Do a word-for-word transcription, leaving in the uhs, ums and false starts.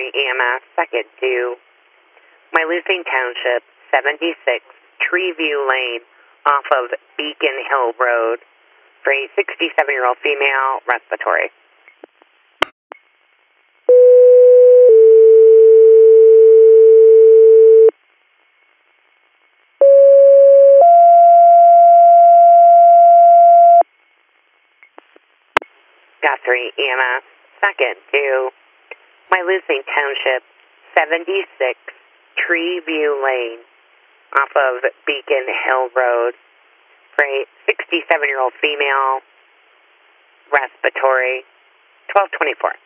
three E M S, second to Milusing Township, seventy-six Treeview Lane, off of Beacon Hill Road, for a sixty-seven-year-old female, respiratory. Guthrie E M S, second to Milusing Township, seventy-six Treeview Lane, off of Beacon Hill Road, for a sixty-seven-year-old female, respiratory, twelve twenty-four.